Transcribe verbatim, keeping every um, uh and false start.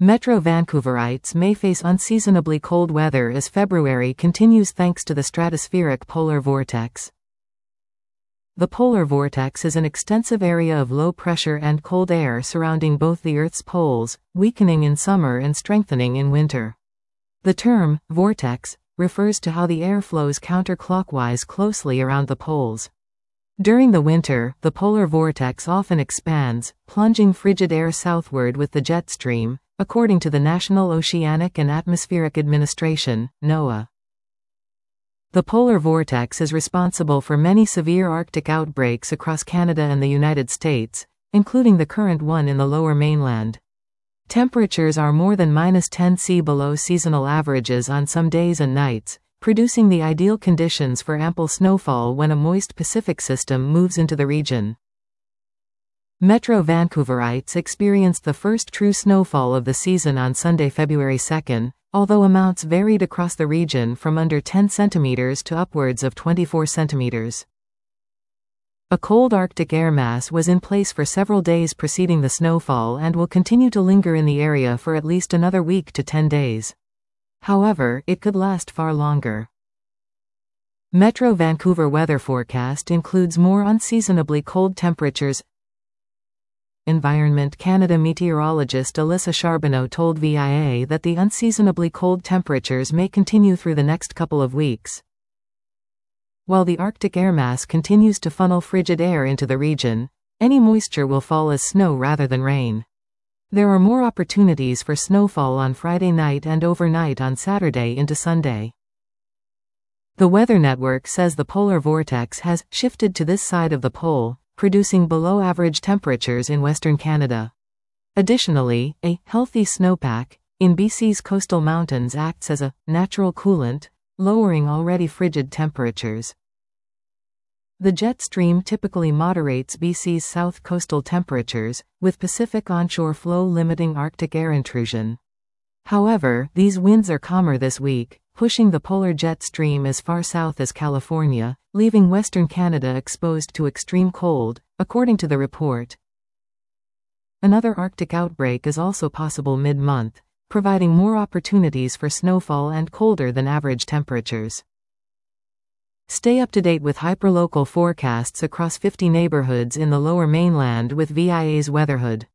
Metro Vancouverites may face unseasonably cold weather as February continues thanks to the stratospheric polar vortex. The polar vortex is an extensive area of low pressure and cold air surrounding both the Earth's poles, weakening in summer and strengthening in winter. The term, vortex, refers to how the air flows counterclockwise closely around the poles. During the winter, the polar vortex often expands, plunging frigid air southward with the jet stream, according to the National Oceanic and Atmospheric Administration, NOAA. The polar vortex is responsible for many severe Arctic outbreaks across Canada and the United States, including the current one in the lower mainland. Temperatures are more than minus ten degrees below seasonal averages on some days and nights, producing the ideal conditions for ample snowfall when a moist Pacific system moves into the region. Metro Vancouverites experienced the first true snowfall of the season on Sunday, February second, although amounts varied across the region from under ten centimeters to upwards of twenty-four centimeters. A cold Arctic air mass was in place for several days preceding the snowfall and will continue to linger in the area for at least another week to ten days. However, it could last far longer. Metro Vancouver weather forecast includes more unseasonably cold temperatures. Environment Canada meteorologist Alyssa Charbonneau told V I A that the unseasonably cold temperatures may continue through the next couple of weeks. While the Arctic air mass continues to funnel frigid air into the region, any moisture will fall as snow rather than rain. There are more opportunities for snowfall on Friday night and overnight on Saturday into Sunday. The Weather Network says the polar vortex has shifted to this side of the pole, producing below-average temperatures in Western Canada. Additionally, a healthy snowpack in B C's coastal mountains acts as a natural coolant, lowering already frigid temperatures. The jet stream typically moderates B C's south coastal temperatures, with Pacific onshore flow limiting Arctic air intrusion. However, these winds are calmer this week, pushing the polar jet stream as far south as California, leaving Western Canada exposed to extreme cold, according to the report. Another Arctic outbreak is also possible mid-month, providing more opportunities for snowfall and colder than average temperatures. Stay up to date with hyperlocal forecasts across fifty neighborhoods in the Lower Mainland with V I A's Weatherhood.